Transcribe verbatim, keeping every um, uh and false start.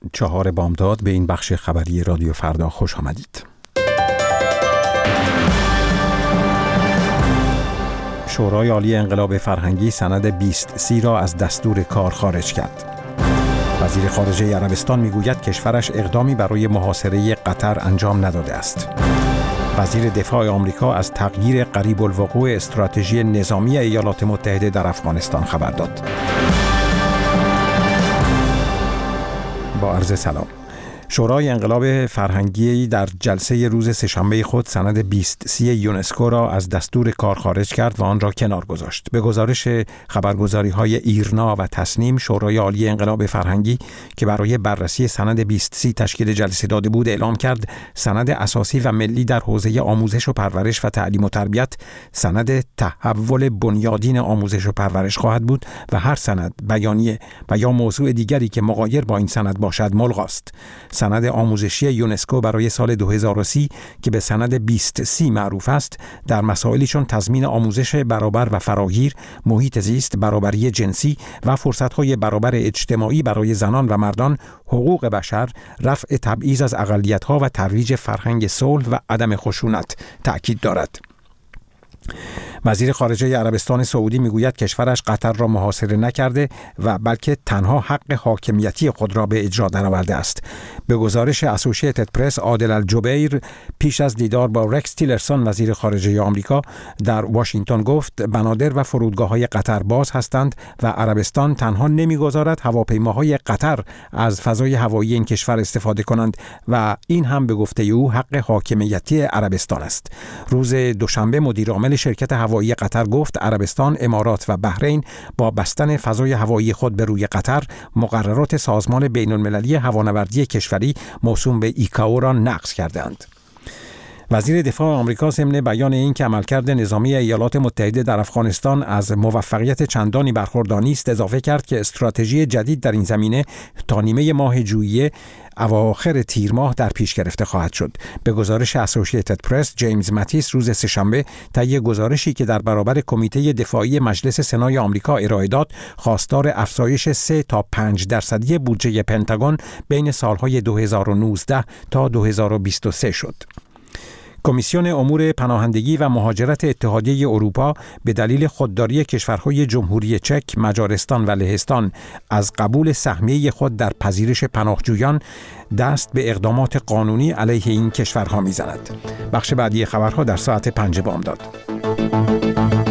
چهار بامداد به این بخش خبری رادیو فردا خوش آمدید. شورای عالی انقلاب فرهنگی سند بیست سی را از دستور کار خارج کرد. وزیر خارجه عربستان میگوید کشورش اقدامی برای محاصره قطر انجام نداده است. وزیر دفاع آمریکا از تغییر قریب الوقوع استراتژی نظامی ایالات متحده در افغانستان خبر داد. با عرض سلام. شورای انقلاب فرهنگی در جلسه روز سه‌شنبه خود سند بیست سی یونسکو را از دستور کار خارج کرد و آن را کنار گذاشت. به گزارش خبرگزاری‌های ایرنا و تسنیم، شورای عالی انقلاب فرهنگی که برای بررسی سند بیست سی تشکیل جلسه داده بود اعلام کرد سند اساسی و ملی در حوزه آموزش و پرورش و تعلیم و تربیت سند تحول بنیادین آموزش و پرورش خواهد بود و هر سند، بیانیه و یا موضوع دیگری که مغایر با این سند باشد ملغاست. سند آموزشی یونسکو برای سال دو هزار و سی که به سند بیست سی معروف است، در مسائلی چون تضمین آموزش برابر و فراگیر، محیط زیست، برابری جنسی و فرصت‌های برابر اجتماعی برای زنان و مردان، حقوق بشر، رفع تبعیض از اقلیت‌ها و ترویج فرهنگ صلح و عدم خشونت تأکید دارد. وزیر خارجه عربستان سعودی میگوید کشورش قطر را محاصره نکرده و بلکه تنها حق حاکمیتی خود را به اجرا درآورده است. به گزارش اسوشییتد پرس، عادل الجبیر پیش از دیدار با رکس تیلرسون وزیر خارجه آمریکا در واشنگتن گفت بنادر و فرودگاه‌های قطر باز هستند و عربستان تنها نمیگذارد هواپیماهای قطر از فضای هوایی این کشور استفاده کنند و این هم به گفته او حق حاکمیتی عربستان است. روز دوشنبه مدیر عامل شرکت هوایی قطر گفت عربستان، امارات و بحرین با بستن فضای هوایی خود به روی قطر مقررات سازمان بین‌المللی هوانوردی کشوری موسوم به ایکائو را نقض کردند. وزیر دفاع آمریکا ضمن بیان این که عملکرد نظامی ایالات متحده در افغانستان از موفقیت چندانی برخوردار نیست، اضافه کرد که استراتژی جدید در این زمینه تا نیمه ماه ژوئیه اواخر تیر ماه در پیش گرفته خواهد شد. به گزارش اسوشییتد پرس، جیمز ماتیس روز سه‌شنبه طی گزارشی که در برابر کمیته دفاعی مجلس سنای آمریکا ارائه داد، خواستار افزایش سه تا پنج درصدی بودجه پنتاگون بین سالهای دو هزار و نوزده تا دو هزار و بیست و سه شد. کمیسیون امور پناهندگی و مهاجرت اتحادیه اروپا به دلیل خودداری کشورهای جمهوری چک، مجارستان و لهستان از قبول سهمیه خود در پذیرش پناهجویان دست به اقدامات قانونی علیه این کشورها می‌زند. بخش بعدی خبرها در ساعت پنج بامداد.